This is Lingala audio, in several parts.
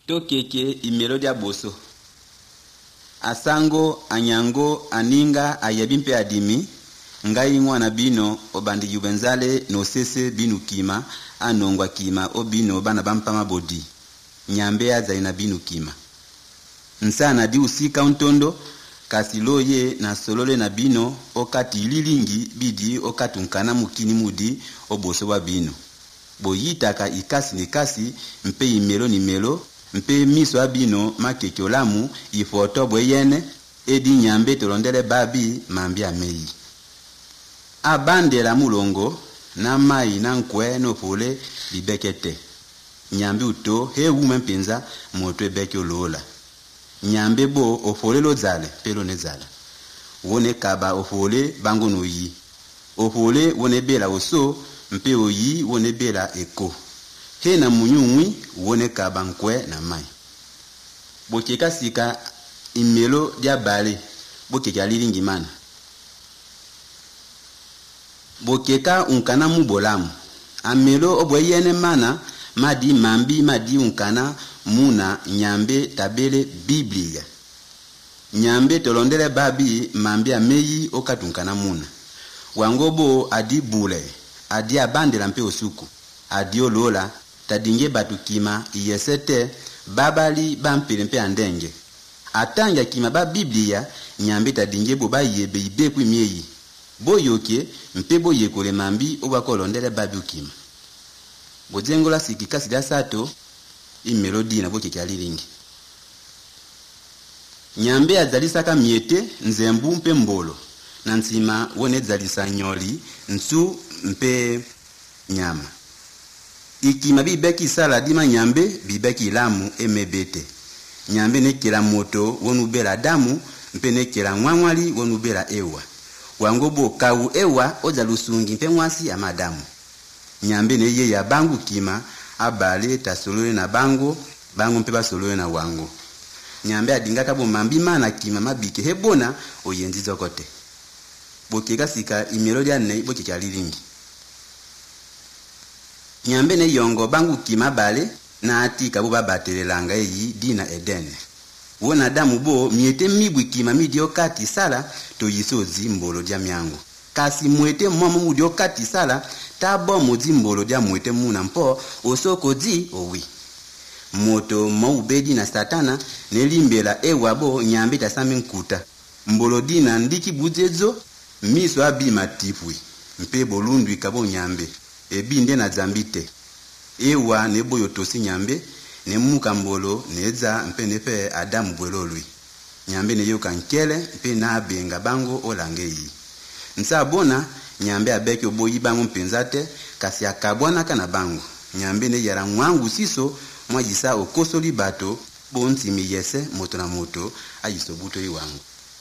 Tokeke imelodia boso. Asango, anyango, aninga, ayebimpe adimi, ngai mwana bino, obandi yubenzale, no sese binu kima, anongwa kima, obino bana bampama bodi. Nyambea zaina binu kima. Nsana di usika untondo, kasiloye na solole na bino, okati lilingi bidi okatunkana mukini mudi, oboso wa bino. Boyitaka ikasi ni kasi, mpe imelo ni melo, mpe miso abino makeke olamu ifoto bweyene edi nyambe tolondele babi mambi ameyi. Abandela mulongo na mai na nkwe no pole bibekete. Nyambe uto he wume mpinza motwe beke olola. Nyambe bo ofole lo zale pelo ne zala. Wone kaba ofole bango no yi. Ofole wone bela oso mpe oyi wone bela eko. He na munyumwi wone kabankwe na mai. Bokeka sika imelo dia bale. Bokeka lilingi mana. Bokeka unkana mubolamu. Amelo obweyene mana madi mambi madi unkana muna nyambe tabele Biblia. Nyambe tolondele babi mambi ameyi okatunkana muna. Wangobo adi bule. Adi abandela mpe osuku. Adi olola. Tadinge batu kima iyesete babali bampile mpe andenge. Atanga kima ba Biblia nyambe tadinge bo bayebe ibeku imyeyi. Boyoke mpe boyekole mambi obakolondele babi ukima. Bojengola sikikasi da sato imelodi na bokeke alilingi. Nyambe azalisaka miete nzembu mpe mbolo. Na nsima wone zalisa nyoli nsu mpe nyama. Ikima bibeki sala dima nyambe bibeki lamu emebete. Nyambe nekela moto wonubela damu mpe nekela mwamwali wonubela ewa. Wangobo kawu ewa oja lusungi mpe mwasi amadamu. Nyambe neye ya bangu kima abale tasolole na bango mpe basolole na wango. Nyambe adingaka bo mambi mana kima mabike hebona oyenzizo kote. Bokeka sika imelodia ne bokeka lilingi. Nyambe ne yongo bangu kima bale na atika bo babatelelanga eyi dina Edene. Wona damu bo miete mibwi kima midio kati sala to yisozi mbolo dia myango. Kasi mwete momo mudio kati sala tabo mozi mbolo dia mwete muna mpo osoko di owi. Moto maubedi na satana nelimbela ewa bo nyambe tasami nkuta. Mbolo dina ndiki bujezo miso abima tipwi. Mpe bolundwi kabo nyambe. Ebinde na zambite. Ewa nebo yotosi nyambe, ne muka mbolo, neza mpe nefe adamu bwelolwi. Nyambe ne yoka nkele, mpe na abenga bango olangeyi. Nsa bona, nyambe abeke oboyi bango mpenzate, kasi akabwana kana bango. Nyambe ne yara mwangu siso, mwajisa okoso li bato, bonti miyese moto na moto, ajisobuto iwangu.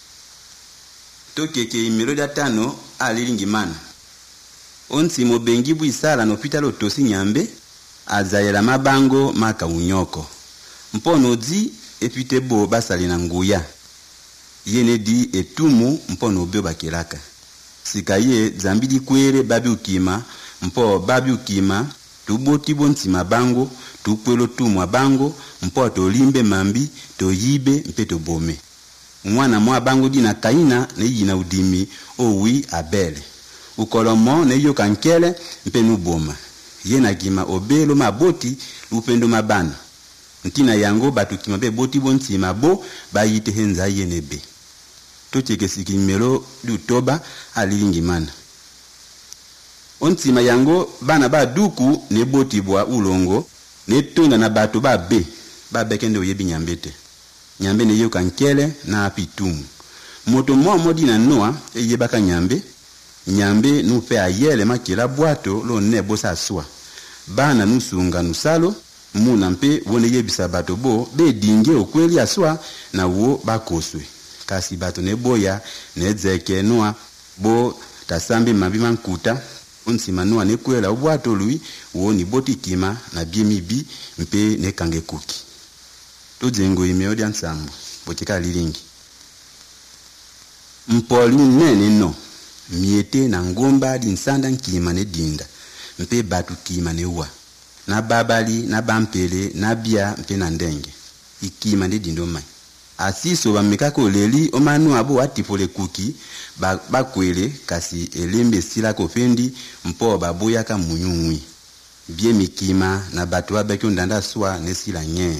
Tokeke imelodia tano, alilingi mana. Onsi mobengibu isala no pitalo tosi nyambe azayela mabango maka unyoko. Mpono di epitebo basali na nguya. Yene di etumu mpono obyo bakilaka. Sikaye zambidi kwere babi ukima mpo babi ukima tuboti bonti mabango tukwelo tumu abango mpo tolimbe mambi toyibe mpe tobome. Mwana mwa bango dina Kaina ne yina udimi owi Abele. Ukolomo ne yoka nkele mpe nuboma. Yena kima obelo maboti upendo mabana. Ntina yango batu kima be boti bonti mabo bayite henza yenebe. Tocheke sikimelo du toba alilingi mana. Ontima yango bana ba duku ne boti bwa ulongo ne tonda na batu ba bekende oyebi nyambete. Nyambe ne yoka nkele na apitumu. Moto modi na noa eyebaka nyambe. Nyambe nupe ayele makila bwato lo nebo saswa. Bana nusunga nusalo, muna mpe wone yebisa bato bo, be dinge okweli aswa na wo bakoswe. Kasi bato neboya, nedzeke noa, bo tasambi mabima nkuta, unsima noa nekwela bwato lui, wo ni boti kima na biemibi mpe nekange kuki. Tojengo imeodia nsambu, botika lilingi. Mpoli nene no. Miete na ngomba di nsanda nkima ne dinda. Mpe batu kima ne uwa. na babali na bampele na bia mpe na ndenge ikima ndi dindo mai asiso bamekako leli omanu abo atipole kuki bakwele kasi elembe sila kofendi mpo baboya ka munyungwi bie mikima na bato abeki ondanda swa nesila nye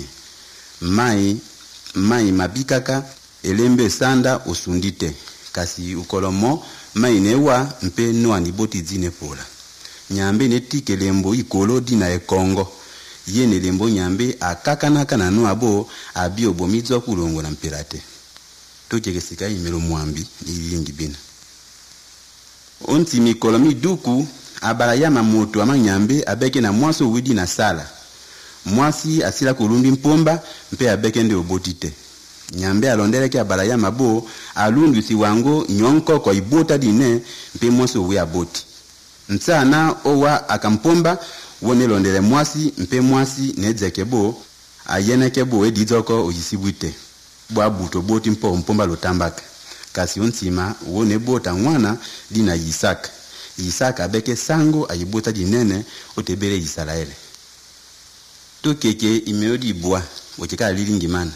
mai mabikaka elembe sanda osundite kasi ukolomo mai newa mpe noa ni boti zine pola nyambe netike lembo ikolo dina ekongo yene lembo nyambe akakanaka na noa bo abi obomizo kulongo na mpelate tokekesika imelo mwambi ilingi bina onti mikolo miduku abala ya mamoto amanyambe abeke na mwaso widi na sala mwasi asila kulundi mpomba mpe abeke nde obotite nyambe alondeleke abala ya mabo alundu si wango nyonko kwa ibota dine mpe mwaso we aboti nsana owa akampomba wone londele mwasi mpe mwasi nedzekebo ayenekebo edizoko oyisibwite bwa buto boti mpo mpomba lotambaka kasi ontima wone bota mwana dina Isaka abeke sango ayibota dinene otebere Israele tokeke imeodi bwa okeka lilingi mana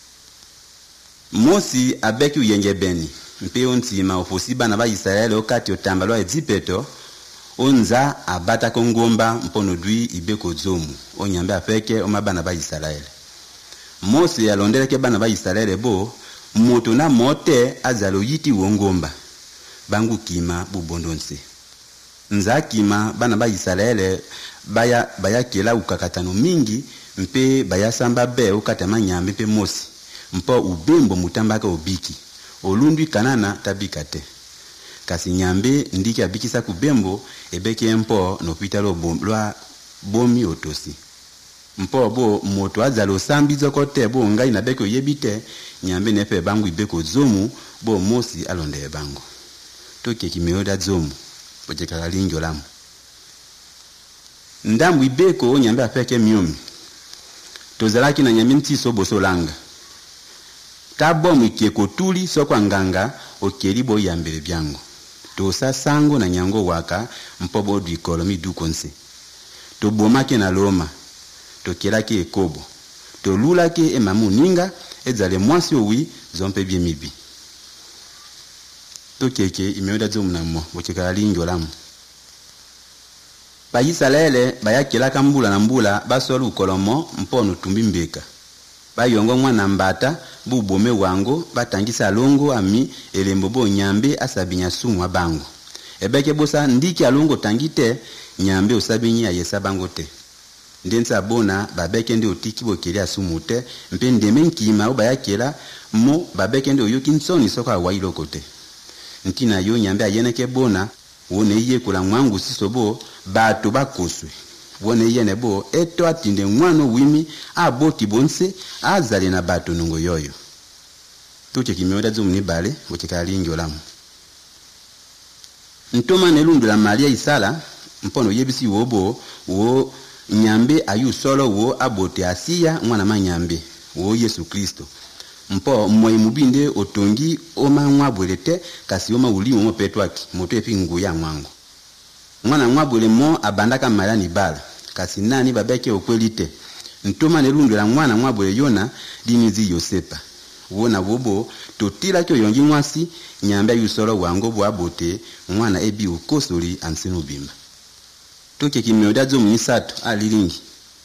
Mosi abeki uyenge beni mpe ontima ofosiba na ba Israele okati otamba lwa Ezipeto onza abata kongomba mpono dwi ibeko zomu onyambe afeke omabana ba Israele Mosi alondeleke bana ba Israele bo moto na mote azalo yiti wongomba bangu kima bubondonse nza kima bana ba Israele baya kela ukakatano mingi mpe baya samba be ukatama nyambe mpe Mosi mpo ubembo mutambaka obiki olundwi kanana tabikate kasi nyambe ndiki abikisa kubembo ebeke mpo nopita lwa bomi otosi mpo bo moto azalo sambizo kote bo ngai na beko yebite nyambe nepe bangu ibeko zomu bo Mosi alonde bangu toke kimeoda zomu pojeka linjo lamu ndambu ibeko nyambe afeke miomi tozalaki na nyambe ntiso bosolanga tabo mwikeko tuli sokwa nganga okeribo yambele byangu tosa sango na nyango waka mpobo dikolo midukonse tobomake na loma tokelake ekobo tolulake emamu ninga ezale mwasi owi zompe bie mibi tokeke imeoda zomunamo bokeka linjo lamu ba Israele bayakelaka mbula na mbula basolu kolomo mpono tumbimbeka bayongo mwana mbata bubome wango batangisa longo ami elembo bo nyambe asabinya sumu bango ebeke bosa ndiki alongo tangite nyambe osabinya yesa bango te ndensa bona babeke ndi otiki bokeli asumu te mpe ndeme nkima obayakela mo babeke ndi oyoki nsoni soko awailo kote ntina yo nyambe ayeneke bona wone iye kula mwangu sisobo bato bakoswe wone yene bo eto atinde mwano wimi aboti bonse azale na bato nungo yoyo tuche kimeoda zumni bale wachika lingi olamu ntoma nelundu la Maria Isala mpono yebisi wobo wo nyambe ayu solo wo abote asiya mwana manyambe wo Yesu Kristo mpo mmoyi mubinde otongi oma mwabwelete kasi oma ulimu mo petwaki moto epingu ya mwangu mwana mwabwele mo abandaka malani bala kasi nani babeke okwelite ntoma nelundu la mwana mwabwele yona dinizi Yosepa wona bobo totila kyo yongi mwasi nyambe yusolo wango bwabote mwana ebi ukosoli ansinu bimba toke kimeodazo munisatu alilingi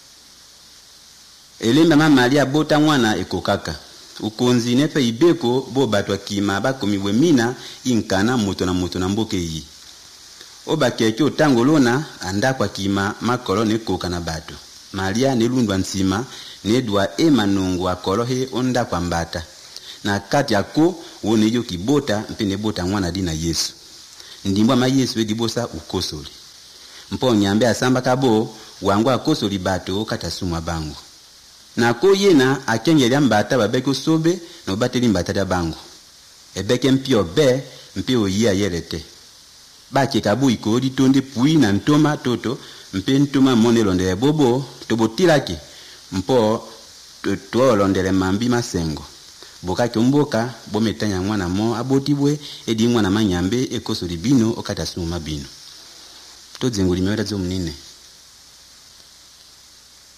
elemba mama ali abota mwana ekokaka ukonzi nepe ibeko bo batwa kima bakomibwe mina inkana moto na mboke yi obakeke otangolona anda kwa kima makolo nekoka na bato Maria nelundwa nsima nedwa emanungu akolohe onda kwa mbata na kati yako wone yo kibota mpene bota mwana dina Yesu ndimbwa ma Yesu edibosa ukosoli mpo nyambe asamba kabo wangu akosoli bato katasumwa bangu na ko yena akengelya mbata babeko sobe no bateli mbata da bangu ebeke mpio be mpio yia yerete bake kabu ikodi tonde pui na ntoma toto mpe ntoma monelondele bobo tobotilake mpo tolondele mambi masengo boka kyomboka bometanya mwana mo abotibwe edi mwana manyambe ekosoli bino okatasuma bino tozenguli meweta zo munine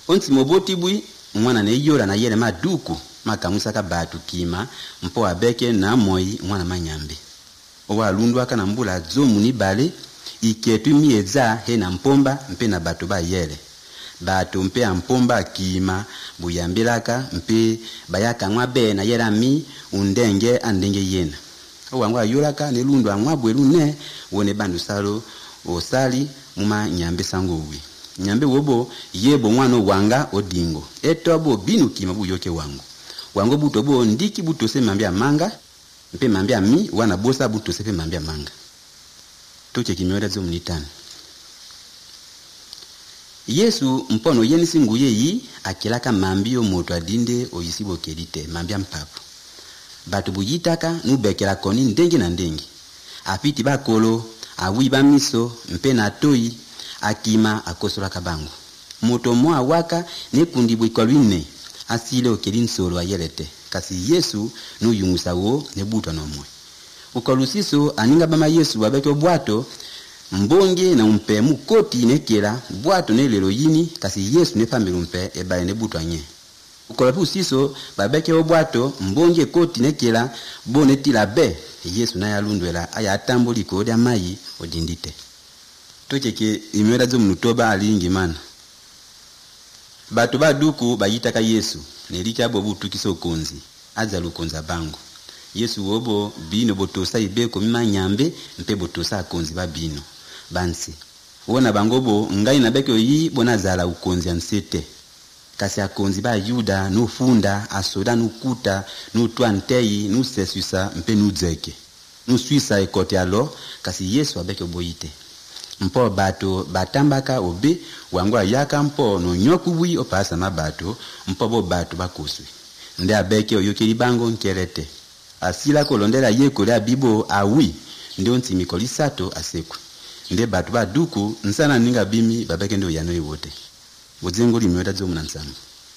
Onti moboti bui mwana ne yora na yele maduku makamusaka batu kima mpo abeke na moi mwana manyambe. Owa lundu aka na mbula zomu ni bale iketu mieza he na mpomba mpe na batu ba yele. Batu mpe ampomba kima buyambelaka mpe bayaka ngwabe na yela mi undenge andenge yena. Owa ngwa yolaka ne lundu angwabwe lune wone bandu salo osali muma nyambe sango uwi. Nyambe wobo yebo mwano wanga odingo. Etobo binu kima buyoke wangu. Wango butobo ndiki butose mambia manga. Mpe mambia mi wana bosa butose pe mambia manga. Toche kimyoda zo mnitani. Yesu mpono yenisi nguye yi akilaka mambio moto adinde oyisibo kelite mambia mpapu. Batu bujitaka nubekela koni ndengi na ndengi. Apiti bakolo, awiba miso, mpe na toi, akima akosola kabangu. Moto moa waka ne kundibwe kwa lwine asile okelin solo ayelete. Kasi Yesu no yungusa wo ne buto no mwe. Ukolusiso aninga bama Yesu wabeke obwato mbonge na umpe mukoti nekela bwato ne lelo yini kasi Yesu ne famelu mpe ebaye ne buto anye. Ukolapu siso babeke obwato mbonge koti nekela boneti la be Yesu na yalundwela aya atambuli ko dia mai odindite. Tocheke imwera zo mnutoba alingi mana. Batu baduku bayitaka Yesu nelika bobu tukiso konzi aza lukonza bango. Yesu wobo bino botosa ibeko mima nyambe mpe botosa konzi ba bino bansi. Wona bangobo ngai na beko yi bonazala ukonzi ansete. Kasi akonzi ba Yuda no funda asoda no kuta no twantei no sesusa mpe no dzeke. No suisa ekote alo kasi Yesu abeke boyite. Mpo bato batambaka obe wangwa yaka mpo no nyokuwi opasa mabato mpo bo bato bakuswi. Nde abeke oyokeli bango nkerete. Asila kolondela yeko la bibo awi nde onti mikoli sato asekwe. Nde bato baduku nsana ninga bimi babeke ndo yano yote. Bozengo limweda zo mnansamu.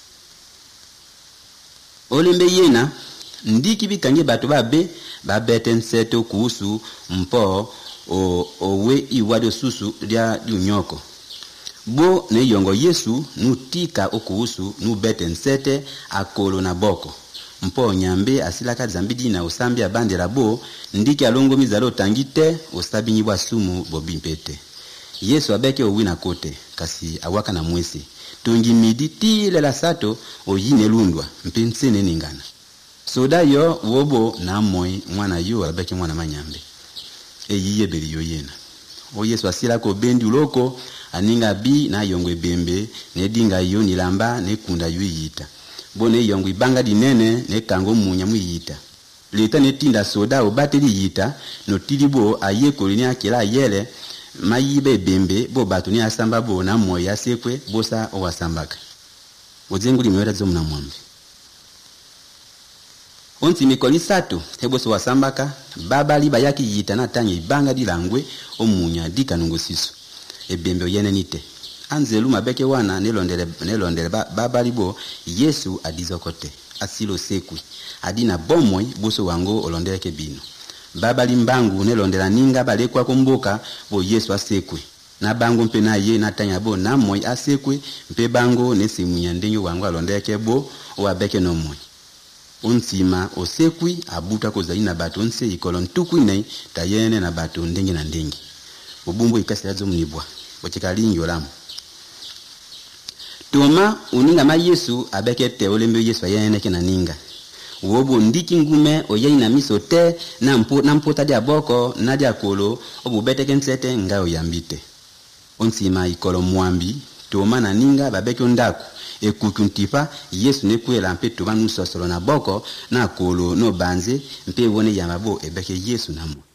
Olembe yena ndiki bikange bato babe babete nseto kuhusu mpo owe iwado susu dia unyoko. Bo ne yongo Yesu nutika okuhusu nubete nsete akolo na boko. Mpo nyambe asilaka zambidi na osambi abandela bo ndiki alongo mizalo tangite osabinyi bwa sumu bobimpete. Yesu abeke owina kote kasi awaka na mwesi. Tungi midi tile la sato oyine lundwa mpensene ningana. Soda yo wobo na moi mwana yo abeke mwana manyambe. Eyiye beli yo yena. O Yesu asila ko bendi uloko aninga bi na yongwe bembe ne dinga yo nilamba ne kunda yu yita. Bone yongwe banga dinene ne kango munya muyita. Leta ne tinda soda o bateli yita no tilibo ayeko ni akela yele mayibe bembe bo batu ni asamba bo na moya sekwe bosa o wasambaka. Ozengu limwera zo mna mwambi. Onti mikoli sato heboso wasambaka baba liba yaki yita na tanya ibanga dilangwe omunya dika nungo siso. Ebembe yene nite. Anzelu mabeke wana nelondele baba libo Yesu adizokote. Asilo sekwi. Adina bomoi boso wango olondeleke bino. Baba limbangu nelondela ninga balekwa kumboka bo Yesu asekwe. Na bango mpe na ye na tanya bo na moi asekwe mpe bango nesimunya ndenyo wango alondeleke bo oabeke no moi. Unsima osekwi abuta ko zaina bato nse ikolon tukwine tayene na bato ndengi na ndengi. Obumbo ikasi yazo mnibwa. Bochikalingi olamu. Toma uninga ma Yesu abeke te olembe Yesu ayene ke na ninga. Wobo ndiki ngume oyeina miso te na mpota dia boko na dia kolo obubete kensete nga oyambite. Onsima ikolo mwambi toma na ninga babeke ndaku ekutuntipa Yesu ne kwela mpe tobanu sosolo na boko na kolo no banze mpe wone yamabo ebeke Yesu namo.